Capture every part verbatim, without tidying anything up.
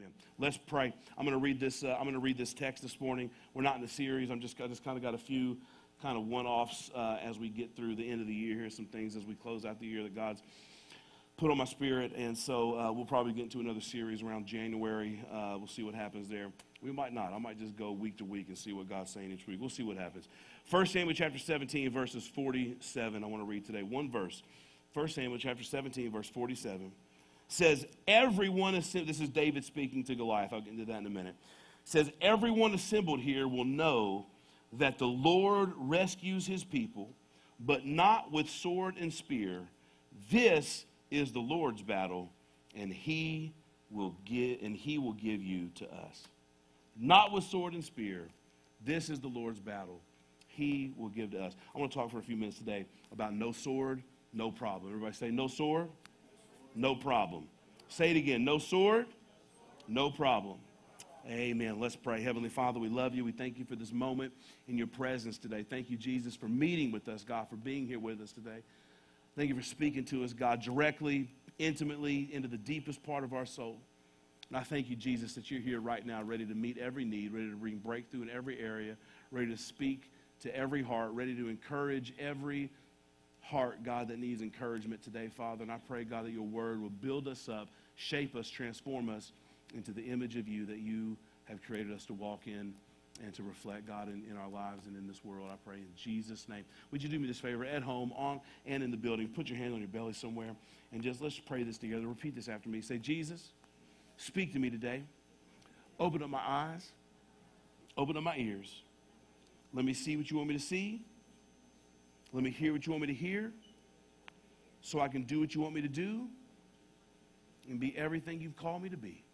Amen. Let's pray. I'm going to read this. Uh, I'm going to read this text this morning. We're not in the series. I'm just I just kind of got a few kind of one-offs uh, as we get through the end of the year. Here's some things as we close out the year that God's put on my spirit, and so uh, we'll probably get into another series around January. Uh, we'll see what happens there. We might not. I might just go week to week and see what God's saying each week. We'll see what happens. First Samuel chapter seventeen, verses forty-seven. I want to read today one verse. First Samuel chapter seventeen, verse forty-seven. Says, everyone, assembled, this is David speaking to Goliath. I'll get into that in a minute. Says, everyone assembled here will know that the Lord rescues his people, but not with sword and spear. This is the Lord's battle, and he will give, and he will give you to us. Not with sword and spear. This is the Lord's battle. He will give to us. I want to talk for a few minutes today about no sword, no problem. Everybody say no sword. No problem. Say it again. No sword, no problem. Amen. Let's pray. Heavenly Father, we love you. We thank you for this moment in your presence today. Thank you, Jesus, for meeting with us, God, for being here with us today. Thank you for speaking to us, God, directly, intimately, into the deepest part of our soul. And I thank you, Jesus, that you're here right now, ready to meet every need, ready to bring breakthrough in every area, ready to speak to every heart, ready to encourage every heart, God, that needs encouragement today, Father. And I pray, God, that your word will build us up, shape us, transform us into the image of you that you have created us to walk in and to reflect, God, in, in our lives and in this world. I pray in Jesus' name. Would you do me this favor at home, on and in the building? Put your hand on your belly somewhere and just let's pray this together. Repeat this after me. Say, Jesus, speak to me today. Open up my eyes. Open up my ears. Let me see what you want me to see. Let me hear what you want me to hear so I can do what you want me to do and be everything you've called me to be.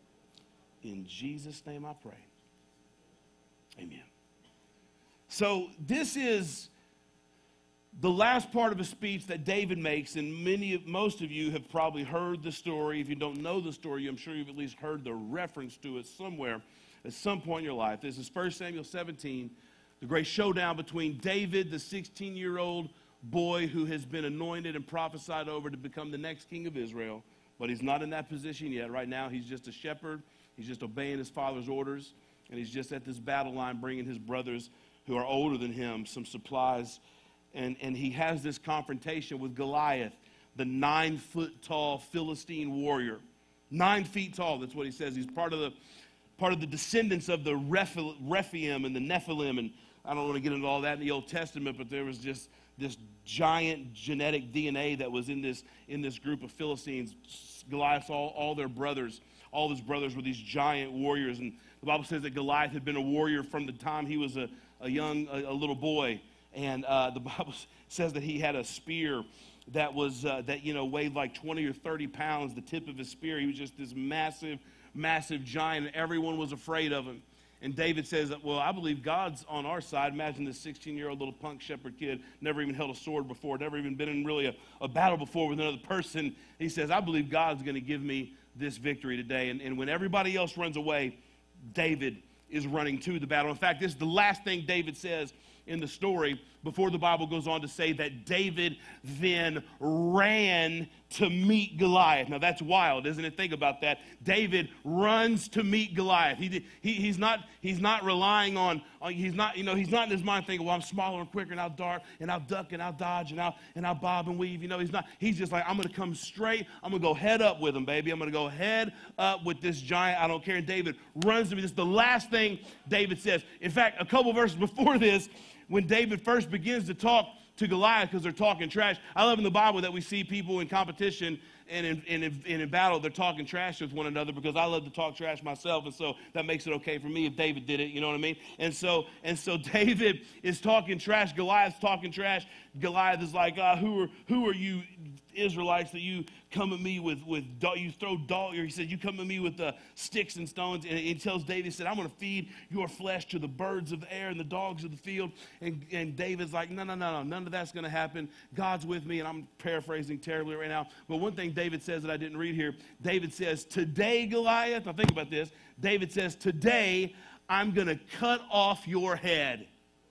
In Jesus' name I pray. Amen. So this is the last part of a speech that David makes, and many of, most of you have probably heard the story. If you don't know the story, I'm sure you've at least heard the reference to it somewhere at some point in your life. This is First Samuel seventeen. The great showdown between David, the sixteen-year-old boy who has been anointed and prophesied over to become the next king of Israel. But he's not in that position yet. Right now, he's just a shepherd. He's just obeying his father's orders. And he's just at this battle line bringing his brothers who are older than him some supplies. And, and he has this confrontation with Goliath, the nine-foot-tall Philistine warrior. Nine feet tall, that's what he says. He's part of the, part of the descendants of the Rephaim and the Nephilim. And I don't want to get into all that in the Old Testament, but there was just this giant genetic D N A that was in this in this group of Philistines. Goliath, all, all their brothers, all his brothers were these giant warriors. And the Bible says that Goliath had been a warrior from the time he was a, a young, a, a little boy. And uh, the Bible says that he had a spear that was, uh, that, you know, weighed like twenty or thirty pounds, the tip of his spear. He was just this massive, massive giant, and everyone was afraid of him. And David says, well, I believe God's on our side. Imagine this sixteen-year-old little punk shepherd kid, never even held a sword before, never even been in really a, a battle before with another person. He says, I believe God's going to give me this victory today. And, and when everybody else runs away, David is running to the battle. In fact, this is the last thing David says in the story before the Bible goes on to say that David then ran to meet Goliath. Now that's wild, isn't it? Think about that. David runs to meet Goliath. He, he he's not he's not relying on, on he's not you know he's not in his mind thinking, well, I'm smaller and quicker and I'll dart and I'll duck and I'll dodge and I'll and I'll bob and weave. You know, he's not. He's just like, I'm going to come straight. I'm going to go head up with him, baby. I'm going to go head up with this giant. I don't care. And David runs to me. This is the last thing David says. In fact, a couple verses before this, when David first begins to talk to Goliath because they're talking trash. I love in the Bible that we see people in competition and in, in, in, in battle, they're talking trash with one another because I love to talk trash myself, and so that makes it okay for me if David did it, you know what I mean? And so and so David is talking trash, Goliath's talking trash. Goliath is like, uh, who are who are you Israelites that you come at me with, with you throw dog, or he said, you come at me with uh, sticks and stones, and he tells David, he said, I'm going to feed your flesh to the birds of the air and the dogs of the field. And, and David's like, no, no, no, no, none of that's going to happen. God's with me, and I'm paraphrasing terribly right now. But one thing David says that I didn't read here, David says, today, Goliath, now think about this, David says, today I'm going to cut off your head.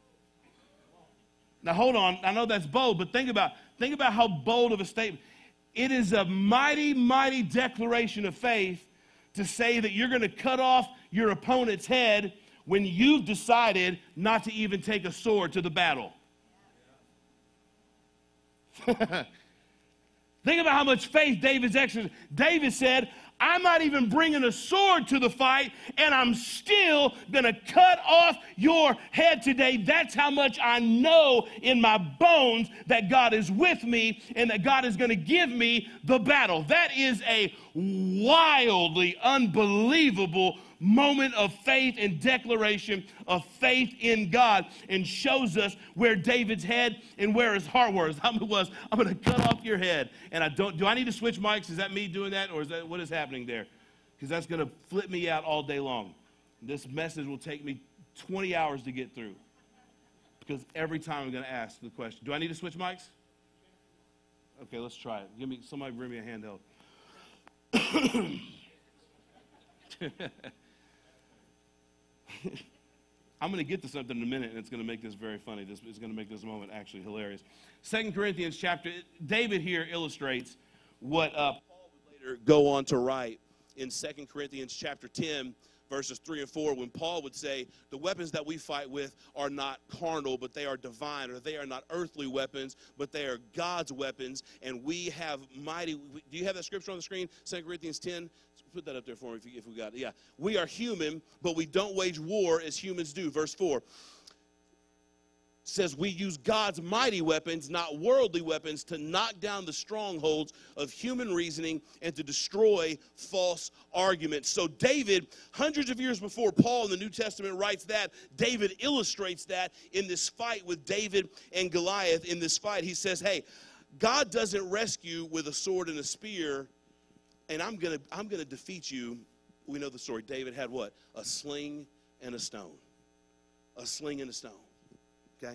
Now hold on, I know that's bold, but think about, think about how bold of a statement. It is a mighty, mighty declaration of faith to say that you're going to cut off your opponent's head when you've decided not to even take a sword to the battle. Think about how much faith David's exercised. David said, I'm not even bringing a sword to the fight, and I'm still going to cut off your head today. That's how much I know in my bones that God is with me and that God is going to give me the battle. That is a wildly unbelievable moment of faith and declaration of faith in God, and shows us where David's head and where his heart was. How it was, I'm going to cut off your head. And I don't, do I need to switch mics? Is that me doing that, or is that what is happening there? Because that's going to flip me out all day long. This message will take me twenty hours to get through, because every time I'm going to ask the question, do I need to switch mics? Okay, let's try it. Give me, somebody bring me a handheld. I'm going to get to something in a minute, and it's going to make this very funny. This is going to make this moment actually hilarious. Second Corinthians chapter, David here illustrates what uh, Paul would later go on to write in Second Corinthians chapter ten, verses three and four, when Paul would say, the weapons that we fight with are not carnal, but they are divine, or they are not earthly weapons, but they are God's weapons, and we have mighty, do you have that scripture on the screen? Second Corinthians ten? Put that up there for me if, you, if we got it. Yeah. We are human, but we don't wage war as humans do. Verse four says we use God's mighty weapons, not worldly weapons, to knock down the strongholds of human reasoning and to destroy false arguments. So David, hundreds of years before Paul in the New Testament writes that, David illustrates that in this fight with David and Goliath. In this fight, he says, hey, God doesn't rescue with a sword and a spear, and I'm going to I'm going to defeat you. We know the story. David had what? A sling and a stone. A sling and a stone. Okay?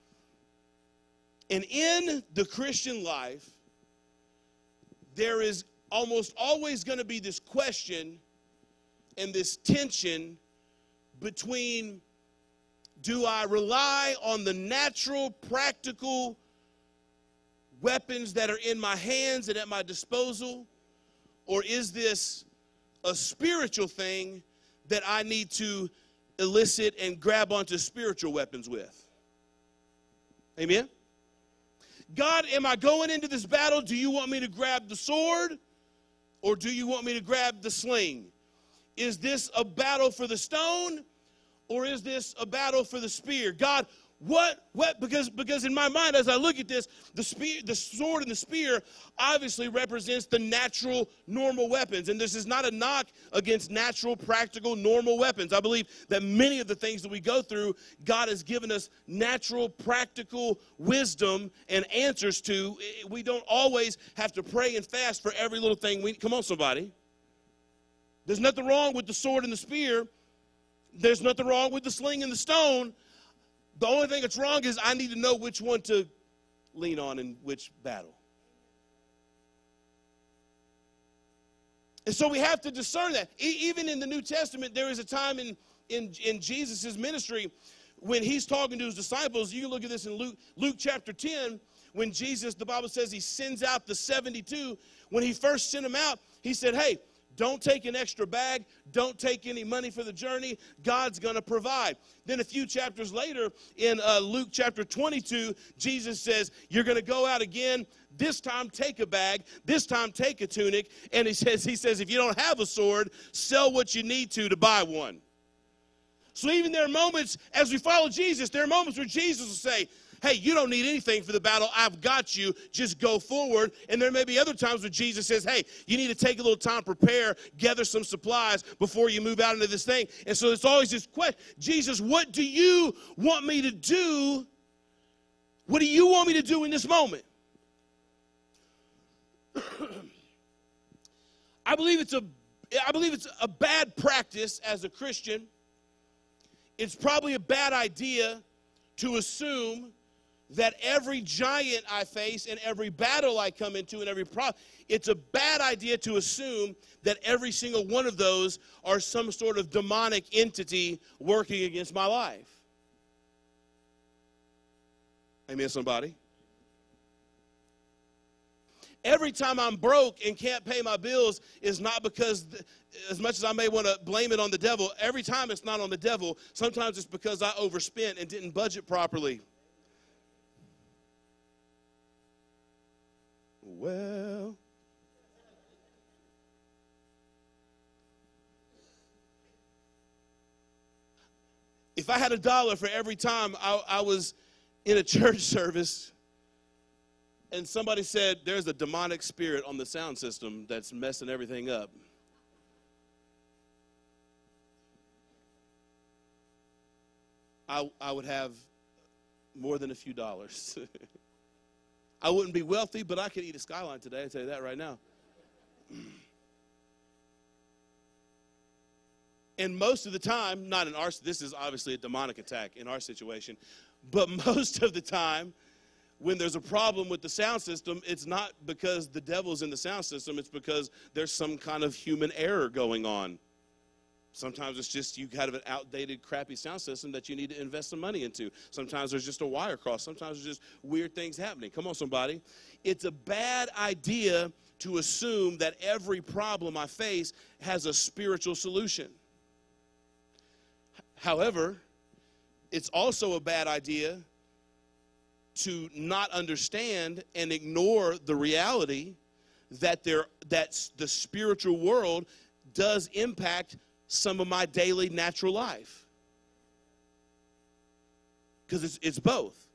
And in the Christian life, there is almost always going to be this question and this tension between, do I rely on the natural, practical weapons that are in my hands and at my disposal, or is this a spiritual thing that I need to elicit and grab onto spiritual weapons with? Amen? God, am I going into this battle? Do you want me to grab the sword, or do you want me to grab the sling? Is this a battle for the stone, or is this a battle for the spear? God, What, what, because, because in my mind, as I look at this, the spear, the sword and the spear obviously represents the natural, normal weapons. And this is not a knock against natural, practical, normal weapons. I believe that many of the things that we go through, God has given us natural, practical wisdom and answers to. We don't always have to pray and fast for every little thing. We, come on, somebody. There's nothing wrong with the sword and the spear. There's nothing wrong with the sling and the stone. The only thing that's wrong is I need to know which one to lean on in which battle. And so we have to discern that. E- even in the New Testament, there is a time in, in, in Jesus' ministry when he's talking to his disciples. You can look at this in Luke, Luke chapter ten, when Jesus, the Bible says he sends out the seventy-two. When he first sent them out, he said, hey, don't take an extra bag. Don't take any money for the journey. God's going to provide. Then a few chapters later, in uh, Luke chapter twenty-two, Jesus says, you're going to go out again. This time, take a bag. This time, take a tunic. And he says, he says, if you don't have a sword, sell what you need to to buy one. So even there are moments, as we follow Jesus, there are moments where Jesus will say, hey, you don't need anything for the battle. I've got you. Just go forward. And there may be other times where Jesus says, hey, you need to take a little time, prepare, gather some supplies before you move out into this thing. And so it's always this question, Jesus, what do you want me to do? What do you want me to do in this moment? I believe it's a, I believe it's a bad practice as a Christian. It's probably a bad idea to assume that every giant I face and every battle I come into and every problem, it's a bad idea to assume that every single one of those are some sort of demonic entity working against my life. Amen, somebody? every time I'm broke and can't pay my bills is not because, th- as much as I may want to blame it on the devil, every time it's not on the devil. Sometimes it's because I overspent and didn't budget properly. Well, if I had a dollar for every time I, I was in a church service and somebody said, there's a demonic spirit on the sound system that's messing everything up, I, I would have more than a few dollars. I wouldn't be wealthy, but I could eat a Skyline today. I tell you that right now. And most of the time, not in our, this is obviously a demonic attack in our situation, but most of the time, when there's a problem with the sound system, it's not because the devil's in the sound system, it's because there's some kind of human error going on. Sometimes it's just you have an outdated, crappy sound system that you need to invest some money into. Sometimes there's just a wire cross. Sometimes there's just weird things happening. Come on, somebody. It's a bad idea to assume that every problem I face has a spiritual solution. However, it's also a bad idea to not understand and ignore the reality that there that the spiritual world does impact some of my daily natural life. Because it's, it's both.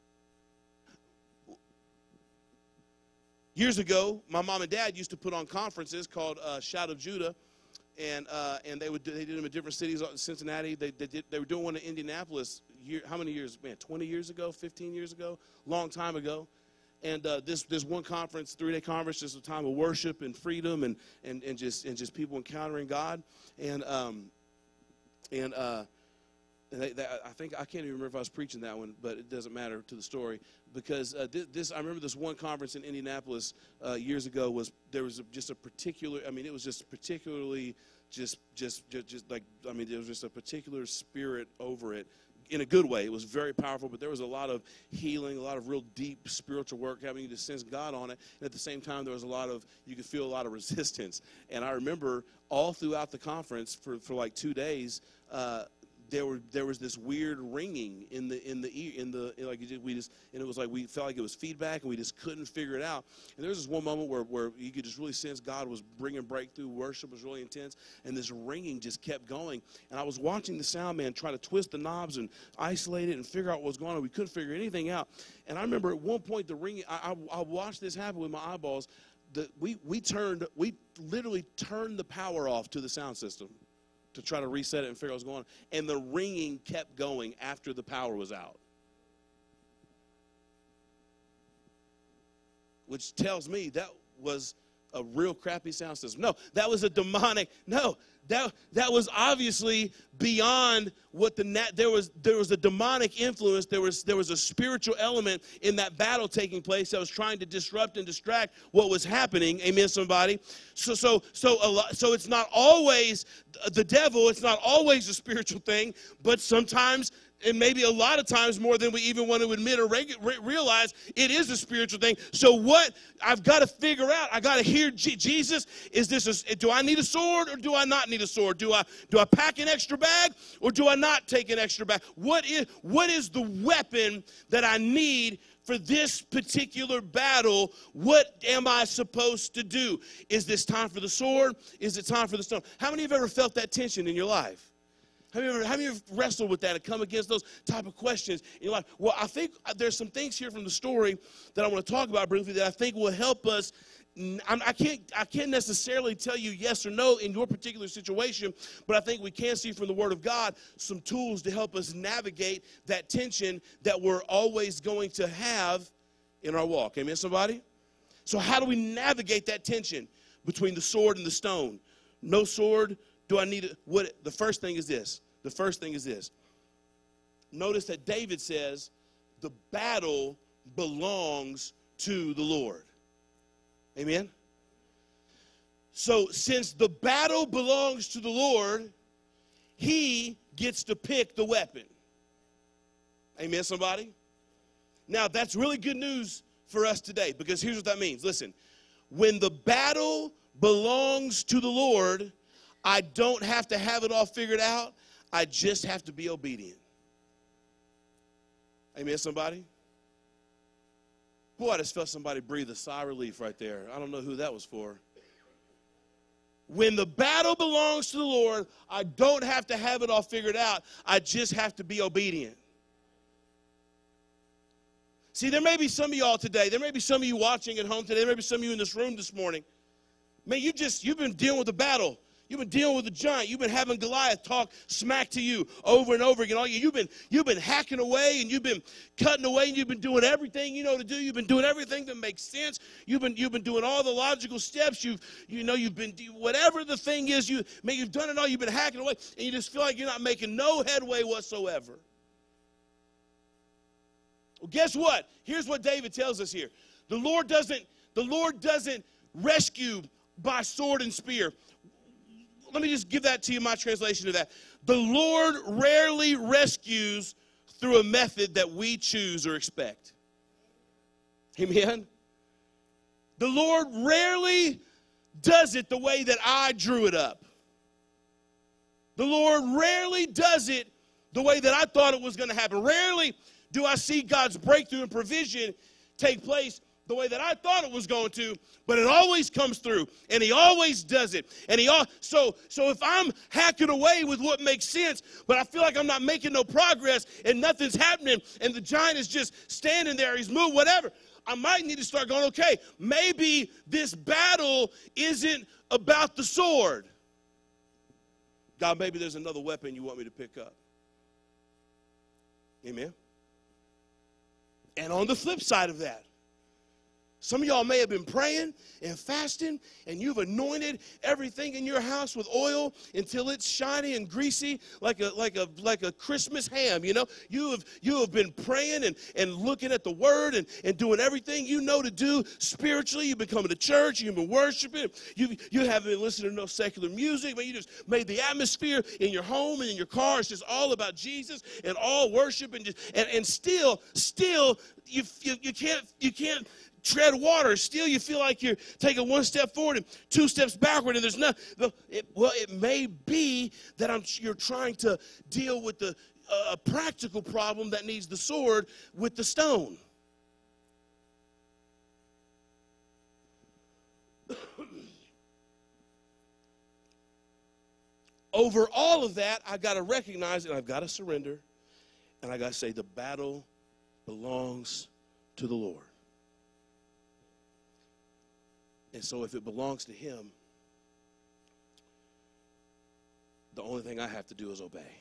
Years ago, my mom and dad used to put on conferences called uh, Shout of Judah, and uh, and they would they did them in different cities. Cincinnati, they they, did, they were doing one in Indianapolis. Year, how many years? Man, twenty years ago, fifteen years ago, long time ago. And uh, this this one conference, three-day conference, just a time of worship and freedom and and, and just and just people encountering God. And um, and uh, they, they, I think I can't even remember if I was preaching that one, but it doesn't matter to the story because uh, this, this I remember this one conference in Indianapolis uh, years ago was there was a, just a particular. I mean, it was just particularly just just just, just like I mean, there was just a particular spirit over it. In a good way. It was very powerful, but there was a lot of healing, a lot of real deep spiritual work having to sense God on it. And at the same time, there was a lot of, you could feel a lot of resistance. And I remember all throughout the conference for, for like two days, uh, there were there was this weird ringing in the in the ear in the in like we just and it was like we felt like it was feedback and we just couldn't figure it out. And there was this one moment where where you could just really sense God was bringing breakthrough. Worship was really intense, and this ringing just kept going. And I was watching the sound man try to twist the knobs and isolate it and figure out what was going on. We couldn't figure anything out. And I remember at one point the ringing. I, I, I watched this happen with my eyeballs. The, we we turned we literally turned the power off to the sound system to try to reset it and figure out what was going on. And the ringing kept going after the power was out. Which tells me that was a real crappy sound system. No, that was a demonic. No, that that was obviously beyond what the nat. There was there was a demonic influence. There was there was a spiritual element in that battle taking place that was trying to disrupt and distract what was happening. Amen, somebody. So so so a lot, so it's not always the devil. It's not always a spiritual thing, but sometimes. And maybe a lot of times more than we even want to admit or regu- re- realize, it is a spiritual thing. So what I've got to figure out, I got to hear G- Jesus. Is this a, do I need a sword or do I not need a sword? Do I do I pack an extra bag or do I not take an extra bag? What is what is the weapon that I need for this particular battle? What am I supposed to do? Is this time for the sword? Is it time for the stone? How many of you have ever felt that tension in your life? Have you, ever, have you ever wrestled with that and come against those type of questions in your life? Well, I think there's some things here from the story that I want to talk about briefly that I think will help us. I can't, I can't necessarily tell you yes or no in your particular situation, but I think we can see from the Word of God some tools to help us navigate that tension that we're always going to have in our walk. Amen, somebody? So how do we navigate that tension between the sword and the stone? No sword. Do I need it? What the first thing is this. The first thing is this. Notice that David says the battle belongs to the Lord. Amen. So since the battle belongs to the Lord, he gets to pick the weapon. Amen, somebody? Now, that's really good news for us today because here's what that means. Listen, when the battle belongs to the Lord, I don't have to have it all figured out. I just have to be obedient. Amen, somebody? Boy, I just felt somebody breathe a sigh of relief right there. I don't know who that was for. When the battle belongs to the Lord, I don't have to have it all figured out. I just have to be obedient. See, there may be some of y'all today. There may be some of you watching at home today. There may be some of you in this room this morning. Man, you just, you've been dealing with the battle. You've been dealing with the giant. You've been having Goliath talk smack to you over and over again. All you, you've been, you've been hacking away and you've been cutting away and you've been doing everything you know to do. You've been doing everything that makes sense. You've been, you've been doing all the logical steps. You've, you know, you've been, whatever the thing is, you, man, you've done it all. You've been hacking away and you just feel like you're not making no headway whatsoever. Well, guess what? Here's what David tells us here. The Lord doesn't, the Lord doesn't rescue by sword and spear. Let me just give that to you, my translation of that. The Lord rarely rescues through a method that we choose or expect. Amen? The Lord rarely does it the way that I drew it up. The Lord rarely does it the way that I thought it was going to happen. Rarely do I see God's breakthrough and provision take place the way that I thought it was going to, but it always comes through, and he always does it. And he all so so if I'm hacking away with what makes sense, but I feel like I'm not making no progress and nothing's happening, and the giant is just standing there, he's moved, whatever, I might need to start going, okay, maybe this battle isn't about the sword. God, maybe there's another weapon you want me to pick up. Amen. And on the flip side of that, some of y'all may have been praying and fasting, and you've anointed everything in your house with oil until it's shiny and greasy like a like a like a Christmas ham. You know, you have you have been praying and, and looking at the Word and, and doing everything you know to do spiritually. You've been coming to church, you've been worshiping, you you haven't been listening to no secular music, but you just made the atmosphere in your home and in your car. It's just all about Jesus and all worship and just, and, and still still you, you you can't you can't. tread water. Still, you feel like you're taking one step forward and two steps backward, and there's not. It, well, it may be that I'm, you're trying to deal with the uh, a practical problem that needs the sword with the stone. Over all of that, I've got to recognize and I've got to surrender, and I got to say the battle belongs to the Lord. And so if it belongs to him, the only thing I have to do is obey.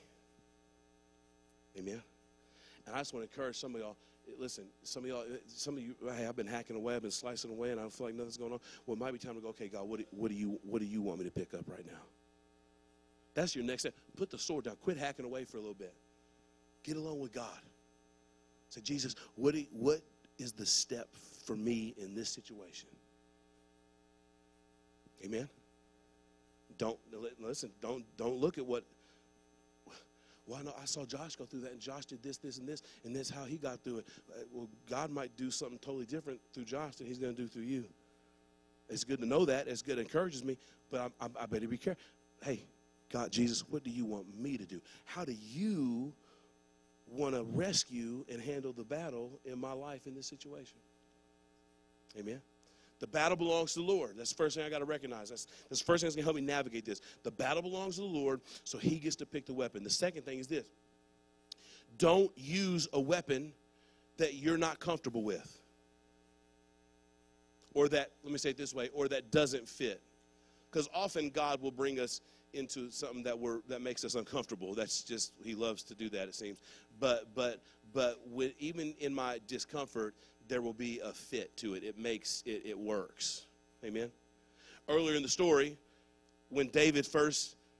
Amen? And I just want to encourage some of y'all, listen, some of y'all, some of you, hey, I've been hacking away, I've been slicing away, and I feel like nothing's going on. Well, it might be time to go, okay, God, what do, what do you what do you want me to pick up right now? That's your next step. Put the sword down. Quit hacking away for a little bit. Get along with God. Say, Jesus, what do, what is the step for me in this situation? Amen. Don't listen. Don't don't look at what. Well, no, I saw Josh go through that, and Josh did this, this, and this, and this how he got through it. Well, God might do something totally different through Josh than he's going to do through you. It's good to know that. It's good. It encourages me, but I, I, I better be careful. Hey, God, Jesus, what do you want me to do? How do you want to rescue and handle the battle in my life in this situation? Amen. The battle belongs to the Lord. That's the first thing I got to recognize. That's, that's the first thing that's going to help me navigate this. The battle belongs to the Lord, so he gets to pick the weapon. The second thing is this. Don't use a weapon that you're not comfortable with. Or that, let me say it this way, or that doesn't fit. Because often God will bring us into something that we're that makes us uncomfortable. That's just, he loves to do that, it seems. But but but with, even in my discomfort, there will be a fit to it. It makes it, it works. Amen. Earlier in the story, when David first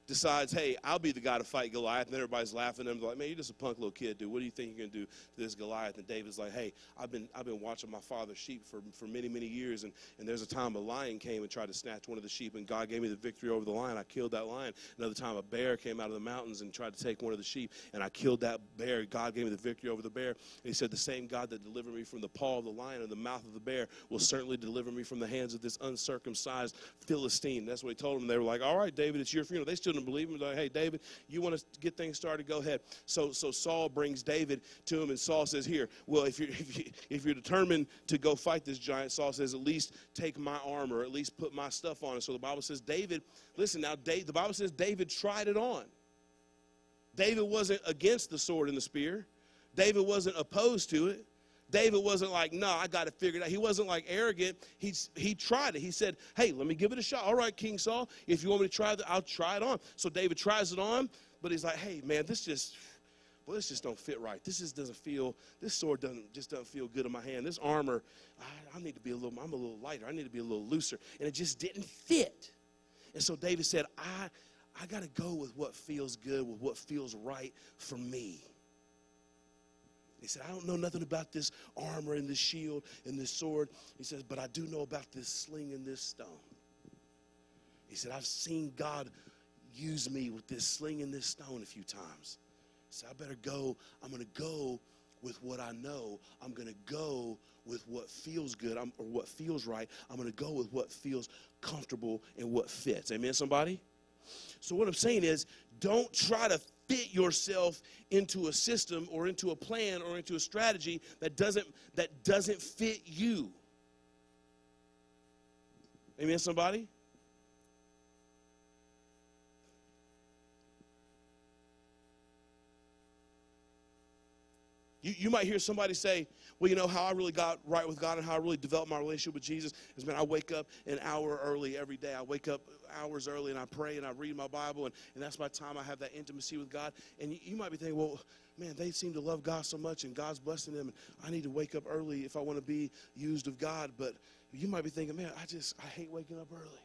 decides, hey, I'll be the guy to fight Goliath. And then everybody's laughing at him. They're like, man, you're just a punk little kid, dude. What do you think you're going to do to this Goliath? And David's like, hey, I've been I've been watching my father's sheep for, for many, many years. And, and there's a time a lion came and tried to snatch one of the sheep, and God gave me the victory over the lion. I killed that lion. Another time a bear came out of the mountains and tried to take one of the sheep, and I killed that bear. God gave me the victory over the bear. And he said, the same God that delivered me from the paw of the lion and the mouth of the bear will certainly deliver me from the hands of this uncircumcised Philistine. That's what he told them. They were like, all right, David, it's your funeral. They still didn't believe him. They're like, hey, David, you want to get things started? Go ahead. So so Saul brings David to him, and Saul says, here, well, if you're, if, you, if you're determined to go fight this giant, Saul says, at least take my armor, at least put my stuff on it. So the Bible says David, listen now, Dave, the Bible says David tried it on. David wasn't against the sword and the spear. David wasn't opposed to it. David wasn't like, no, I got to figure it out. He wasn't like arrogant. He, he tried it. He said, hey, let me give it a shot. All right, King Saul, if you want me to try it, I'll try it on. So David tries it on, but he's like, hey, man, this just, well, this just don't fit right. This just doesn't feel, this sword doesn't just doesn't feel good in my hand. This armor, I, I need to be a little, I'm a little lighter. I need to be a little looser. And it just didn't fit. And so David said, I, I got to go with what feels good, with what feels right for me. He said, I don't know nothing about this armor and this shield and this sword. He says, but I do know about this sling and this stone. He said, I've seen God use me with this sling and this stone a few times. He said, I better go. I'm going to go with what I know. I'm going to go with what feels good I'm, or what feels right. I'm going to go with what feels comfortable and what fits. Amen, somebody? So what I'm saying is, don't try to fit yourself into a system or into a plan or into a strategy that doesn't that doesn't fit you. Amen, somebody? You, you might hear somebody say, well, you know, how I really got right with God and how I really developed my relationship with Jesus is, man, I wake up an hour early every day. I wake up hours early and I pray and I read my Bible, and, and that's my time. I have that intimacy with God. And you, you might be thinking, well, man, they seem to love God so much and God's blessing them, and I need to wake up early if I want to be used of God. But you might be thinking, man, I just, I hate waking up early.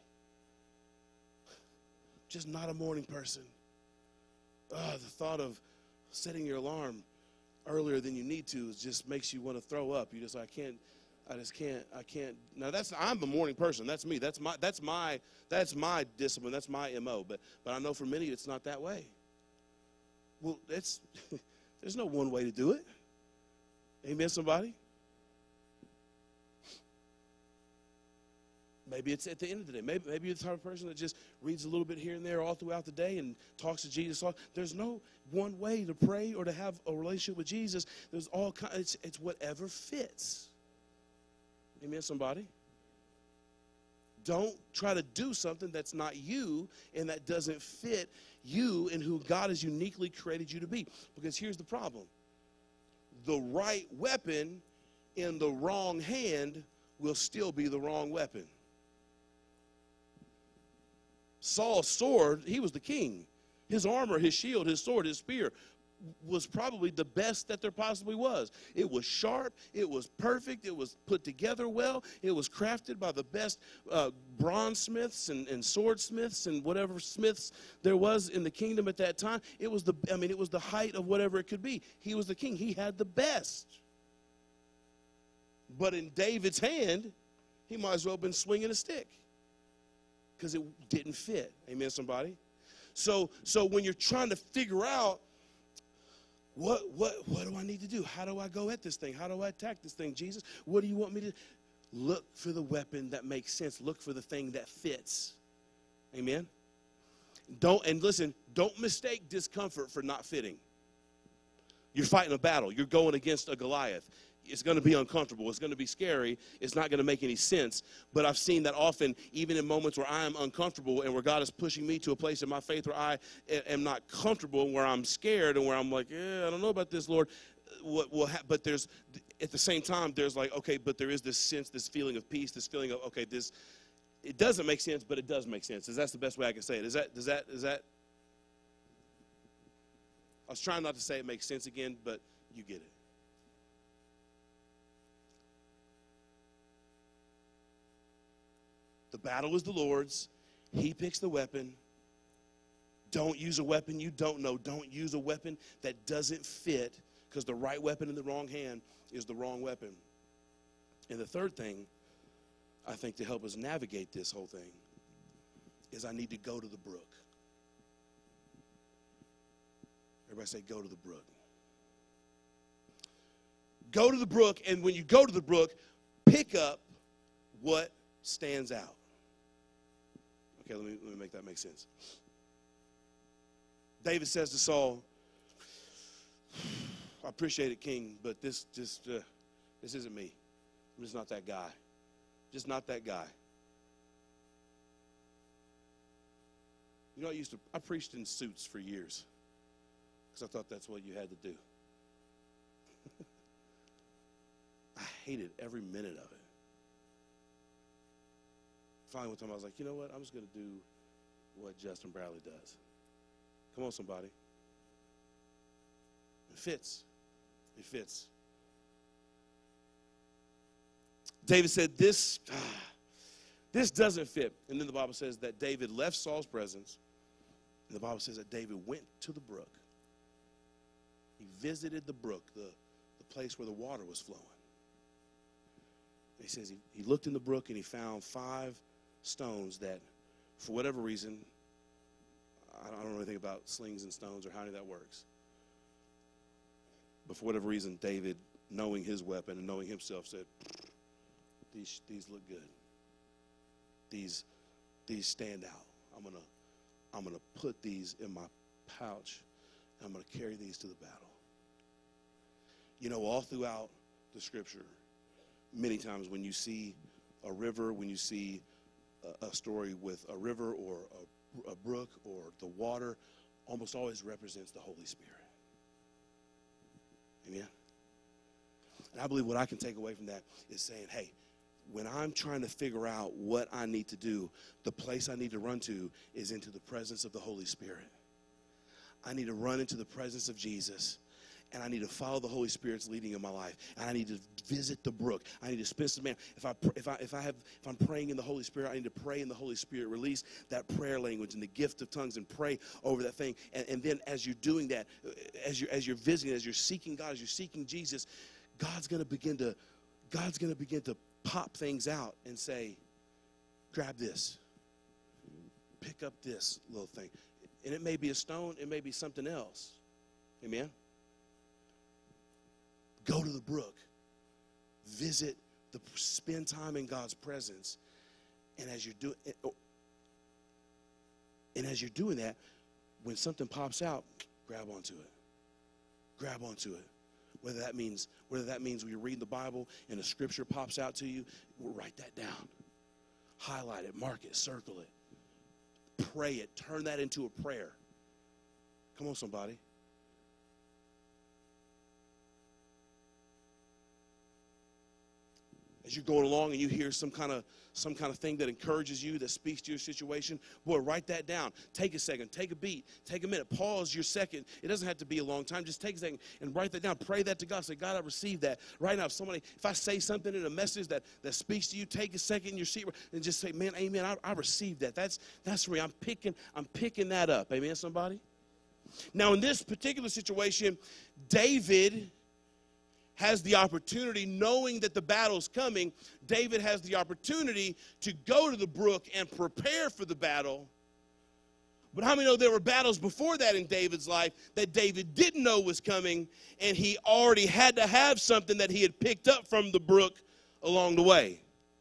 Just not a morning person. Uh, the thought of setting your alarm earlier than you need to just makes you want to throw up. You just, I can't, I just can't, I can't. Now that's, I'm a morning person. That's me. That's my, that's my, that's my discipline. That's my M O. But, but I know for many it's not that way. Well, it's, there's no one way to do it. Amen, somebody? Maybe it's at the end of the day. Maybe, maybe you're the type of person that just reads a little bit here and there all throughout the day and talks to Jesus. There's no one way to pray or to have a relationship with Jesus. There's all kind. It's, it's whatever fits. Amen, somebody? Don't try to do something that's not you and that doesn't fit you and who God has uniquely created you to be. Because here's the problem. The right weapon in the wrong hand will still be the wrong weapon. Saul's sword, he was the king. His armor, his shield, his sword, his spear was probably the best that there possibly was. It was sharp. It was perfect. It was put together well. It was crafted by the best uh, bronzesmiths and, and swordsmiths and whatever smiths there was in the kingdom at that time. It was the, I mean, it was the height of whatever it could be. He was the king. He had the best. But in David's hand, he might as well have been swinging a stick because it didn't fit. Amen, somebody? So, so when you're trying to figure out what, what, what do I need to do? How do I go at this thing? How do I attack this thing? Jesus, what do you want me to do? Look for the weapon that makes sense. Look for the thing that fits. Amen? Don't, and listen, don't mistake discomfort for not fitting. You're fighting a battle. You're going against a Goliath. It's going to be uncomfortable. It's going to be scary. It's not going to make any sense. But I've seen that often, even in moments where I am uncomfortable and where God is pushing me to a place in my faith where I am not comfortable and where I'm scared and where I'm like, yeah, I don't know about this, Lord. What will ha- but there's, at the same time, there's like, okay, but there is this sense, this feeling of peace, this feeling of, okay, this, it doesn't make sense, but it does make sense. Is that's the best way I can say it? Is that, does that, is that, I was trying not to say it makes sense again, but you get it. The battle is the Lord's. He picks the weapon. Don't use a weapon you don't know. Don't use a weapon that doesn't fit, because the right weapon in the wrong hand is the wrong weapon. And the third thing, I think, to help us navigate this whole thing is I need to go to the brook. Everybody say, go to the brook. Go to the brook, and when you go to the brook, pick up what stands out. Okay, let me, let me make that make sense. David says to Saul, I appreciate it, King, but this just uh, this isn't me. I'm just not that guy. Just not that guy. You know, I used to, I preached in suits for years because I thought that's what you had to do. I hated every minute of it. Finally, one time I was like, you know what? I'm just going to do what Justin Bradley does. Come on, somebody. It fits. It fits. David said, this, ah, this doesn't fit. And then the Bible says that David left Saul's presence. And the Bible says that David went to the brook. He visited the brook, the, the place where the water was flowing. He says he, he looked in the brook and he found five stones that, for whatever reason, I don't know anything about slings and stones or how any of that works. But for whatever reason, David, knowing his weapon and knowing himself, said, these, these look good. These, these stand out. I'm gonna, I'm gonna put these in my pouch, and I'm gonna carry these to the battle. You know, all throughout the scripture, many times when you see a river, when you see a, a story with a river or a, a brook or the water, almost always represents the Holy Spirit. Amen? And I believe what I can take away from that is saying, hey, when I'm trying to figure out what I need to do, the place I need to run to is into the presence of the Holy Spirit. I need to run into the presence of Jesus, and I need to follow the Holy Spirit's leading in my life. And I need to visit the brook. I need to spend some man. If I if I if I have if I'm praying in the Holy Spirit, I need to pray in the Holy Spirit. Release that prayer language and the gift of tongues and pray over that thing. And, and then as you're doing that, as you as you're visiting, as you're seeking God, as you're seeking Jesus, God's gonna begin to God's gonna begin to pop things out and say, grab this. Pick up this little thing. And it may be a stone, it may be something else. Amen? Go to the brook. Visit, the, spend time in God's presence. And as you're doing and as you're doing that, when something pops out, grab onto it. Grab onto it. Whether that means whether that means when you're reading the Bible and a scripture pops out to you, we'll write that down. Highlight it, mark it, circle it. Pray it. Turn that into a prayer. Come on, somebody. As you're going along and you hear some kind of some kind of thing that encourages you, that speaks to your situation, boy, write that down. Take a second. Take a beat. Take a minute. Pause your second. It doesn't have to be a long time. Just take a second and write that down. Pray that to God. Say, God, I receive that. Right now, if somebody, if I say something in a message that, that speaks to you, take a second in your seat and just say, man, amen, I, I received that. That's that's where I'm picking, I'm picking that up. Amen, somebody? Now, in this particular situation, David has the opportunity, knowing that the battle's coming, David has the opportunity to go to the brook and prepare for the battle. But how many know there were battles before that in David's life that David didn't know was coming, and he already had to have something that he had picked up from the brook along the way?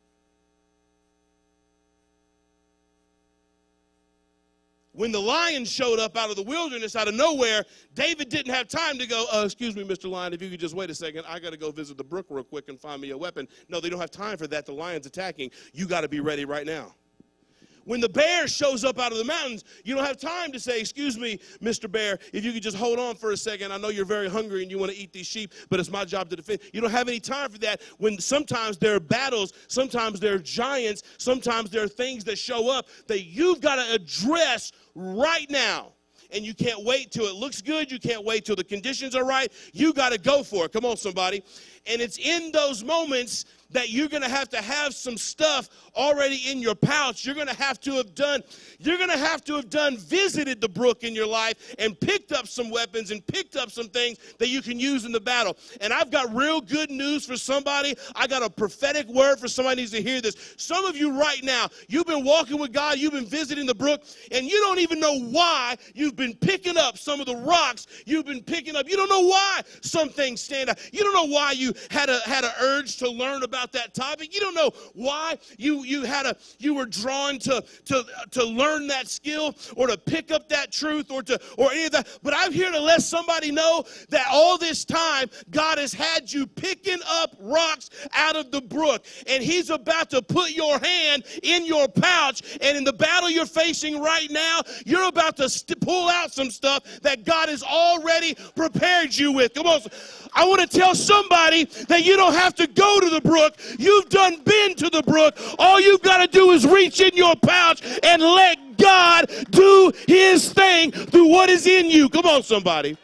When the lion showed up out of the wilderness, out of nowhere, David didn't have time to go, uh, excuse me, Mister Lion, if you could just wait a second. I got to go visit the brook real quick and find me a weapon. No, they don't have time for that. The lion's attacking. You got to be ready right now. When the bear shows up out of the mountains, you don't have time to say, excuse me, Mister Bear, if you could just hold on for a second. I know you're very hungry and you want to eat these sheep, but it's my job to defend. You don't have any time for that. When sometimes there are battles, sometimes there are giants, sometimes there are things that show up that you've got to address right now. And you can't wait till it looks good. You can't wait till the conditions are right. You got to go for it. Come on, somebody. And it's in those moments that you're going to have to have some stuff already in your pouch. You're going to have to have done, you're going to have to have done, visited the brook in your life and picked up some weapons and picked up some things that you can use in the battle. And I've got real good news for somebody. I got a prophetic word for somebody who needs to hear this. Some of you right now, you've been walking with God, you've been visiting the brook, and you don't even know why you've been picking up some of the rocks you've been picking up. You don't know why some things stand out. You don't know why you had a had an urge to learn about that topic. You don't know why you you had a you were drawn to to to learn that skill or to pick up that truth or to or any of that. But I'm here to let somebody know that all this time God has had you picking up rocks out of the brook, and he's about to put your hand in your pouch, and in the battle you're facing right now, you're about to st- pull out some stuff that God has already prepared you with. Come on. I want to tell somebody that you don't have to go to the brook. You've done been to the brook. All you've got to do is reach in your pouch and let God do his thing through what is in you. Come on, somebody.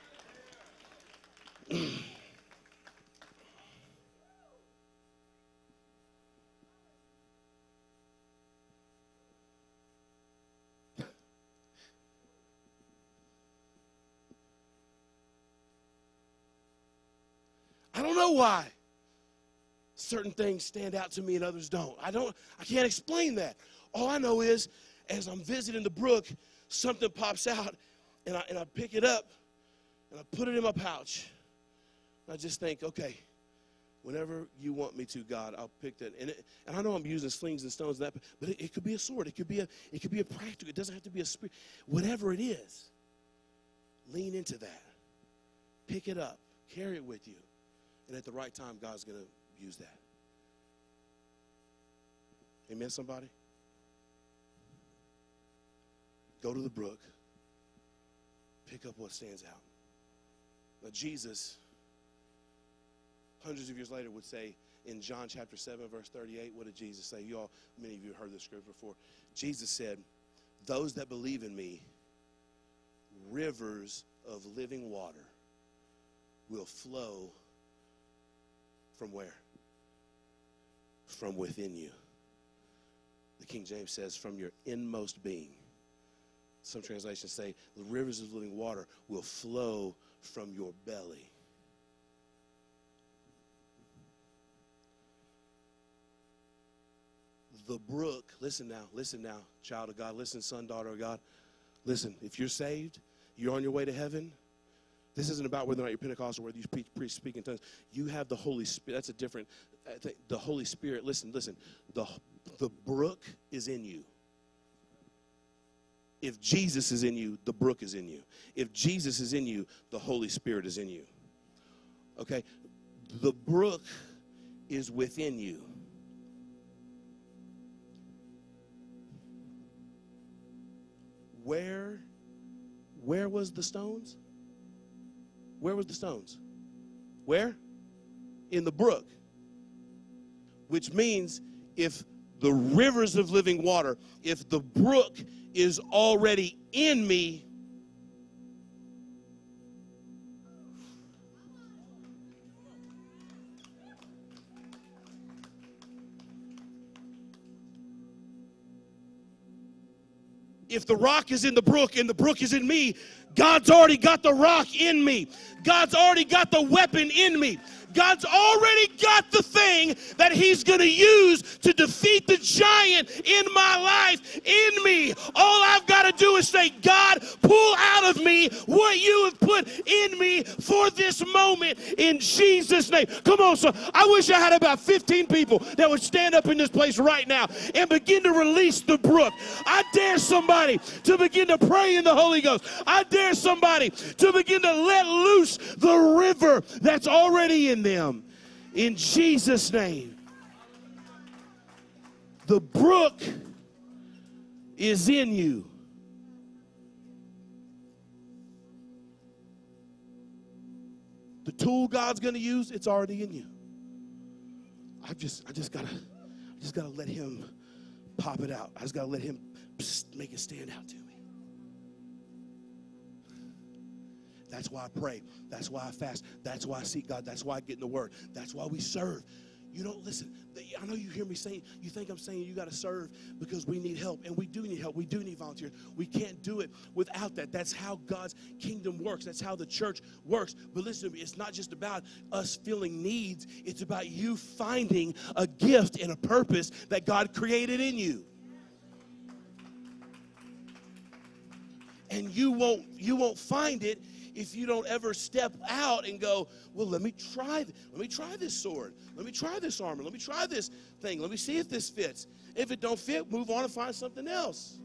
I don't know why certain things stand out to me and others don't. I don't, I can't explain that. All I know is as I'm visiting the brook, something pops out and I, and I pick it up and I put it in my pouch. And I just think, okay, whenever you want me to, God, I'll pick that. And, it, and I know I'm using slings and stones, and that, but it, it could be a sword. It could be a, it could be a practical. It doesn't have to be a spirit. Whatever it is, lean into that. Pick it up. Carry it with you. And at the right time, God's going to use that. Amen, somebody? Go to the brook. Pick up what stands out. Now, Jesus, hundreds of years later, would say in John chapter seven, verse thirty-eight, what did Jesus say? You all, many of you have heard this scripture before. Jesus said, those that believe in me, rivers of living water will flow from where? From within you. The King James says, from your inmost being. Some translations say, the rivers of living water will flow from your belly. The brook, listen now, listen now, child of God, listen, son, daughter of God. Listen, if you're saved, you're on your way to heaven. This isn't about whether or not you're Pentecostal or whether you preach, preach, speak in tongues. You have the Holy Spirit. That's a different, the Holy Spirit. Listen, listen. The, the brook is in you. If Jesus is in you, the brook is in you. If Jesus is in you, the Holy Spirit is in you. Okay? The brook is within you. Where, where was the stones? Where was the stones? Where? In the brook. Which means if the rivers of living water, if the brook is already in me, if the rock is in the brook and the brook is in me, God's already got the rock in me. God's already got the weapon in me. God's already got the thing that he's going to use to defeat the giant in my life, in me. All I've got to do is say, God, pull out of me what you have put in me for this moment in Jesus' name. Come on, son. I wish I had about fifteen people that would stand up in this place right now and begin to release the brook. I dare somebody to begin to pray in the Holy Ghost. I dare somebody to begin to let loose the river that's already in them. In Jesus' name. The brook is in you. The tool God's going to use, it's already in you. I've just, I just gotta, I just gotta let him pop it out. I just gotta let him psst, make it stand out to me. That's why I pray. That's why I fast. That's why I seek God. That's why I get in the Word. That's why we serve. You don't listen. I know you hear me saying, you think I'm saying you got to serve because we need help. And we do need help. We do need volunteers. We can't do it without that. That's how God's kingdom works. That's how the church works. But listen to me, it's not just about us feeling needs. It's about you finding a gift and a purpose that God created in you. And you won't, you won't find it if you don't ever step out and go, well, let me try, let me try this sword. Let me try this armor. Let me try this thing. Let me see if this fits. If it don't fit, move on and find something else.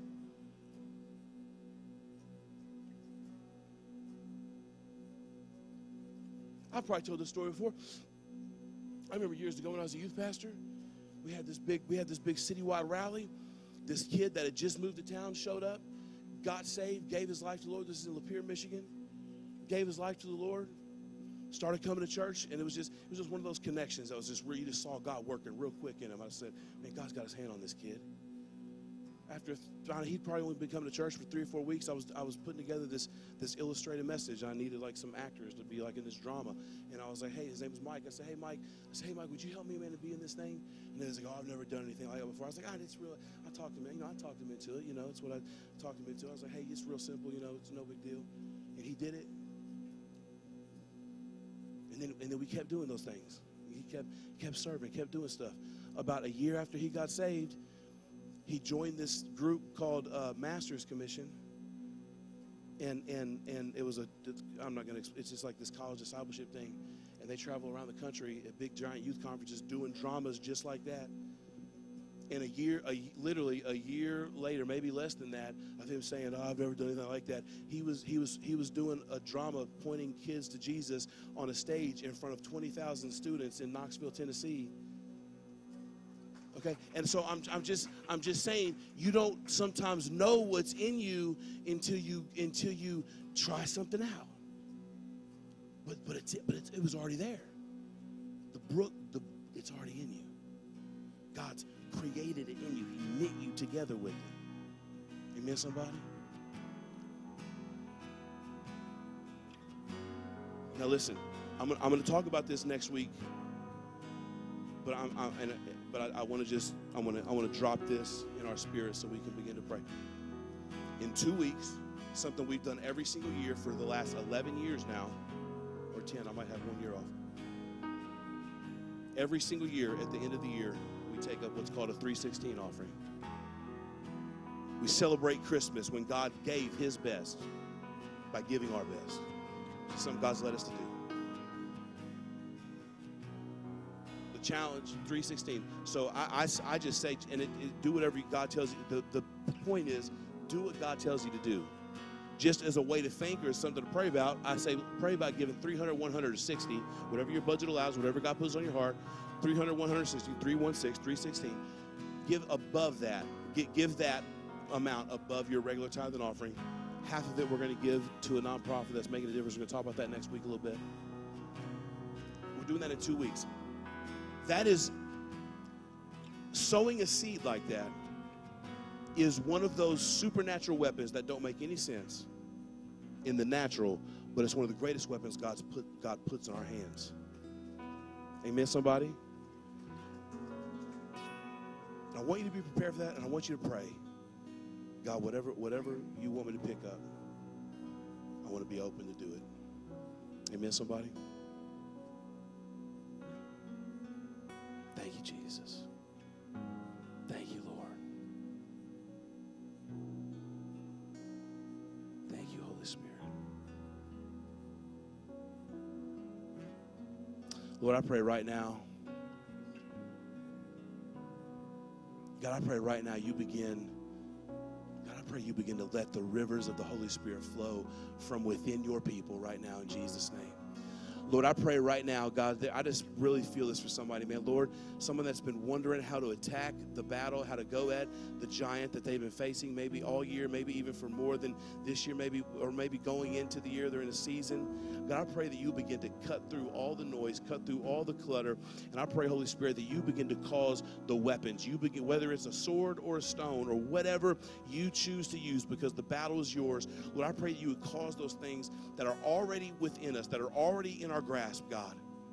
I've probably told this story before. I remember years ago when I was a youth pastor, we had this big, we had this big citywide rally. This kid that had just moved to town showed up, got saved, gave his life to the Lord. This is in Lapeer, Michigan. Gave his life to the Lord, started coming to church, and it was just it was just one of those connections that was just where you just saw God working real quick in him. I said, man, God's got his hand on this kid. After he'd probably only been coming to church for three or four weeks, I was I was putting together this this illustrated message. I needed like some actors to be like in this drama, and I was like, hey, his name was Mike. I said, hey, Mike. I said, hey, Mike, would you help me, man, to be in this thing? And then he's like, oh, I've never done anything like that before. I was like, ah, it's real. I talked to him, you know, I talked him into it. You know, it's what I talked him into. I was like, hey, it's real simple. You know, it's no big deal, and he did it. And then, and then we kept doing those things. He kept kept serving, kept doing stuff. About a year after he got saved, he joined this group called uh, Masters Commission. And and and it was a, I'm not going to, it's just like this college discipleship thing. And they travel around the country at big giant youth conferences doing dramas just like that. And a year, a, literally a year later, maybe less than that, of him saying, oh, I've never done anything like that. He was he was he was doing a drama pointing kids to Jesus on a stage in front of twenty thousand students in Knoxville, Tennessee. Okay, and so I'm I'm just I'm just saying you don't sometimes know what's in you until you until you try something out. But but it's but it's, it was already there. The brook, the it's already in you. God's created it in you. He knit you together with it. Amen, somebody? Now listen, I'm gonna, I'm going to talk about this next week, but I'm, I'm and, but I, I want to just I want to I want to drop this in our spirit so we can begin to pray. In two weeks, something we've done every single year for the last eleven years now, or ten. I might have one year off. Every single year, at the end of the year, we take up what's called a three sixteen offering. We celebrate Christmas when God gave his best by giving our best. It's something God's led us to do. The challenge, three sixteen. So I, I, I just say, and it, it, do whatever God tells you. The, the point is, do what God tells you to do. Just as a way to think or something to pray about, I say pray about giving three hundred, one hundred, or sixty, whatever your budget allows, whatever God puts on your heart, three hundred, one hundred sixty, three sixteen, three sixteen. Give above that. Give, give that amount above your regular tithe and offering. Half of it we're going to give to a nonprofit that's making a difference. We're going to talk about that next week a little bit. We're doing that in two weeks. That is, sowing a seed like that is one of those supernatural weapons that don't make any sense in the natural, but it's one of the greatest weapons God's put, God puts in our hands. Amen, somebody? I want you to be prepared for that, and I want you to pray. God, whatever, whatever you want me to pick up, I want to be open to do it. Amen, somebody? Thank you, Jesus. Thank you, Lord. Thank you, Holy Spirit. Lord, I pray right now. God, I pray right now you begin, God, I pray you begin to let the rivers of the Holy Spirit flow from within your people right now in Jesus' name. Lord, I pray right now, God, that I just really feel this for somebody, man. Lord, someone that's been wondering how to attack the battle, how to go at the giant that they've been facing maybe all year, maybe even for more than this year, maybe or maybe going into the year they're in a season. God, I pray that you begin to cut through all the noise, cut through all the clutter, and I pray, Holy Spirit, that you begin to cause the weapons. You begin, whether it's a sword or a stone or whatever you choose to use, because the battle is yours. Lord, I pray that you would cause those things that are already within us, that are already in our grasp, God.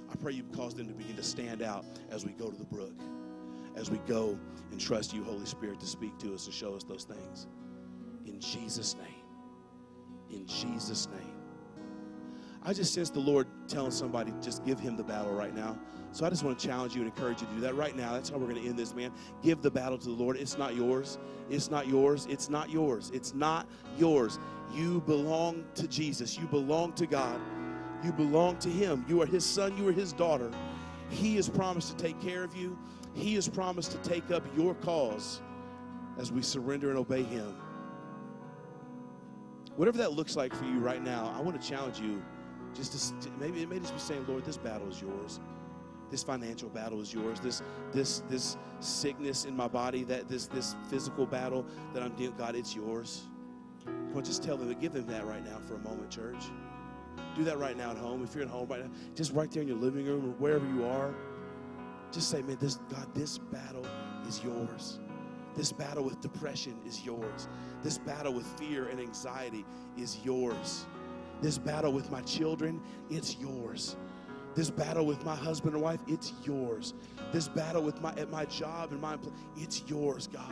I pray you cause them to begin to stand out as we go to the brook, as we go and trust you, Holy Spirit, to speak to us and show us those things. In Jesus' name. In Jesus' name. I just sense the Lord telling somebody, just give him the battle right now. So I just want to challenge you and encourage you to do that right now. That's how we're going to end this, man. Give the battle to the Lord. It's not yours. It's not yours. It's not yours. It's not yours. You belong to Jesus. You belong to God. You belong to him. You are his son. You are his daughter. He has promised to take care of you. He has promised to take up your cause as we surrender and obey him. Whatever that looks like for you right now, I want to challenge you. Just to, maybe it may just be saying, Lord, this battle is yours. This financial battle is yours. This this this sickness in my body, that this this physical battle that I'm dealing, God, it's yours. Come on, just tell them, give them that right now for a moment, church. Do that right now at home. If you're at home right now, just right there in your living room or wherever you are, just say, man, this God, this battle is yours. This battle with depression is yours. This battle with fear and anxiety is yours. This battle with my children, it's yours. This battle with my husband or wife, it's yours. This battle with my at my job and my it's yours, God.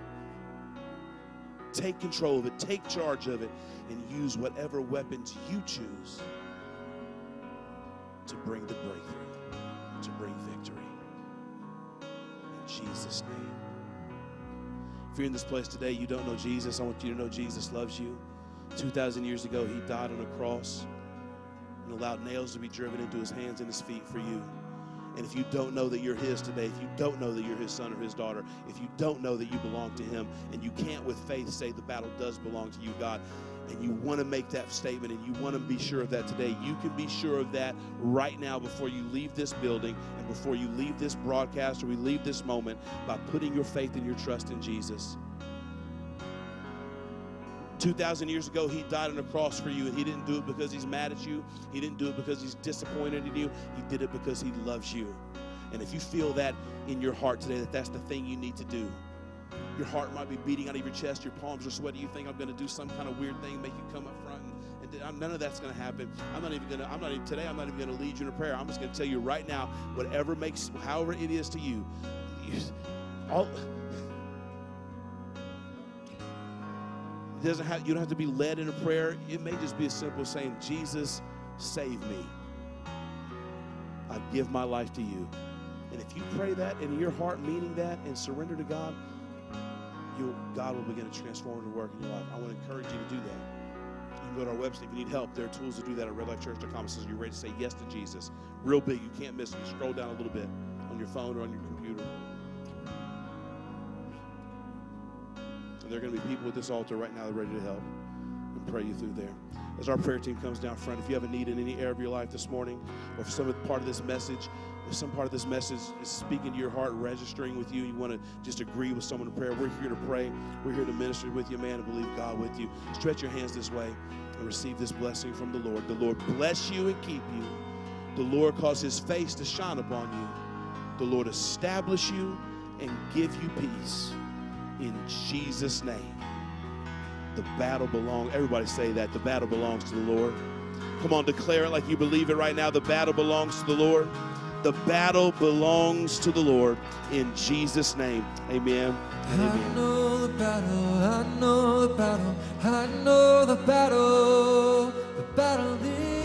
Take control of it, take charge of it, and use whatever weapons you choose to bring the breakthrough, to bring victory. In Jesus' name. If you're in this place today, you don't know Jesus, I want you to know Jesus loves you. two thousand years ago, he died on a cross and allowed nails to be driven into his hands and his feet for you. And if you don't know that you're his today, if you don't know that you're his son or his daughter, if you don't know that you belong to him, and you can't with faith say the battle does belong to you, God, and you want to make that statement and you want to be sure of that today, you can be sure of that right now before you leave this building and before you leave this broadcast or we leave this moment by putting your faith and your trust in Jesus. two thousand years ago, he died on a cross for you, and he didn't do it because he's mad at you. He didn't do it because he's disappointed in you. He did it because he loves you. And if you feel that in your heart today, that that's the thing you need to do. Your heart might be beating out of your chest. Your palms are sweaty. You think I'm going to do some kind of weird thing, make you come up front, and, and none of that's going to happen. I'm not even going to, I'm not even, today, I'm not even going to lead you in a prayer. I'm just going to tell you right now, whatever makes, however it is to you, you all, It doesn't have, you don't have to be led in a prayer. It may just be as simple as saying, Jesus, save me. I give my life to you. And if you pray that in your heart, meaning that, and surrender to God, you, God will begin to transform and work in your life. I want to encourage you to do that. You can go to our website if you need help. There are tools to do that at red life church dot com. It says you're ready to say yes to Jesus. Real big. You can't miss it. You scroll down a little bit on your phone or on your computer. There are going to be people at this altar right now that are ready to help and pray you through there. As our prayer team comes down front, if you have a need in any area of your life this morning, or if some part of this message, if some part of this message is speaking to your heart, registering with you, you want to just agree with someone in prayer, we're here to pray. We're here to minister with you, man, and believe God with you. Stretch your hands this way and receive this blessing from the Lord. The Lord bless you and keep you. The Lord cause his face to shine upon you. The Lord establish you and give you peace. In Jesus' name. The battle belongs, everybody say that, the battle belongs to the Lord. Come on, declare it like you believe it right now. The battle belongs to the Lord. The battle belongs to the Lord. In Jesus' name, amen and amen. I know the battle, I know the battle, I know the battle, the battle is